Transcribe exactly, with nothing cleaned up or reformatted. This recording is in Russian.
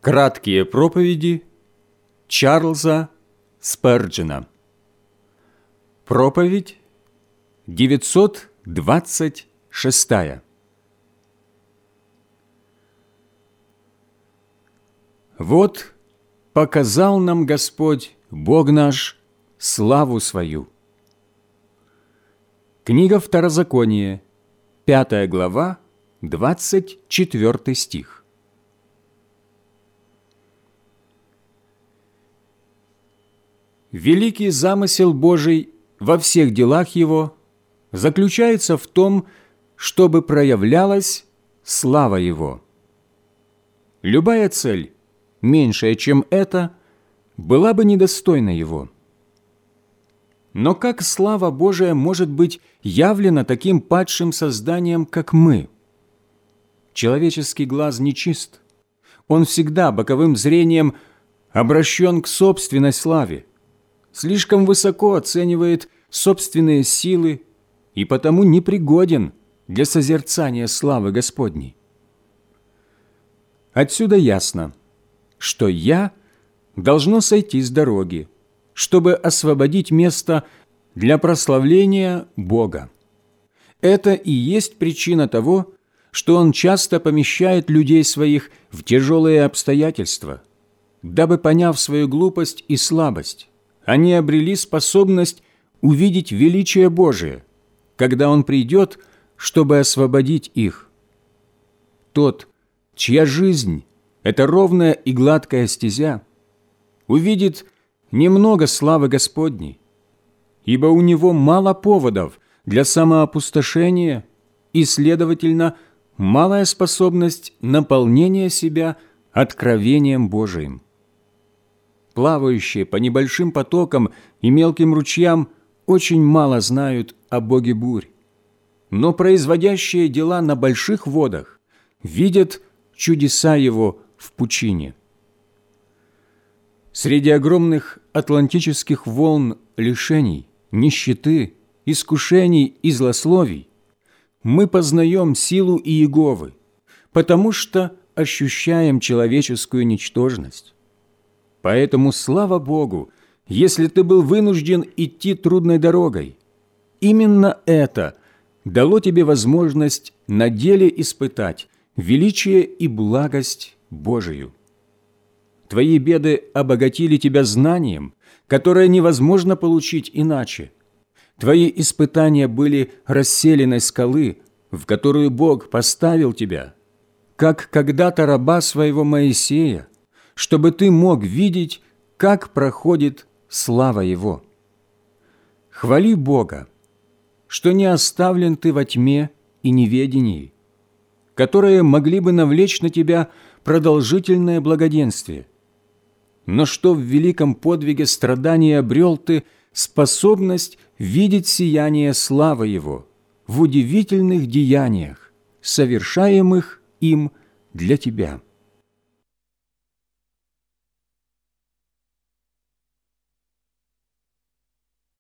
Краткие проповеди Чарльза Сперджена. Проповедь девятьсот двадцать шестая. Вот показал нам Господь, Бог наш, славу свою. Книга Второзакония, пятая глава, двадцать четвёртый стих. Великий замысел Божий во всех делах Его заключается в том, чтобы проявлялась слава Его. Любая цель, меньшая, чем это, была бы недостойна Его. Но как слава Божия может быть явлена таким падшим созданием, как мы? Человеческий глаз нечист. Он всегда боковым зрением обращен к собственной славе, слишком высоко оценивает собственные силы и потому непригоден для созерцания славы Господней. Отсюда ясно, что «я» должно сойти с дороги, чтобы освободить место для прославления Бога. Это и есть причина того, что Он часто помещает людей своих в тяжелые обстоятельства, дабы, поняв свою глупость и слабость, они обрели способность увидеть величие Божие, когда Он придет, чтобы освободить их. Тот, чья жизнь – это ровная и гладкая стезя, увидит немного славы Господней, ибо у него мало поводов для самоопустошения и, следовательно, малая способность наполнения себя откровением Божиим. Плавающие по небольшим потокам и мелким ручьям очень мало знают о Боге бурь, но производящие дела на больших водах видят чудеса Его в пучине. Среди огромных атлантических волн лишений, нищеты, искушений и злословий мы познаем силу Иеговы, потому что ощущаем человеческую ничтожность. Поэтому слава Богу, если ты был вынужден идти трудной дорогой. Именно это дало тебе возможность на деле испытать величие и благость Божию. Твои беды обогатили тебя знанием, которое невозможно получить иначе. Твои испытания были расселенной скалы, в которую Бог поставил тебя, как когда-то раба своего Моисея, чтобы ты мог видеть, как проходит слава Его. Хвали Бога, что не оставлен ты во тьме и неведении, которые могли бы навлечь на тебя продолжительное благоденствие, но что в великом подвиге страдания обрел ты способность видеть сияние славы Его в удивительных деяниях, совершаемых им для тебя.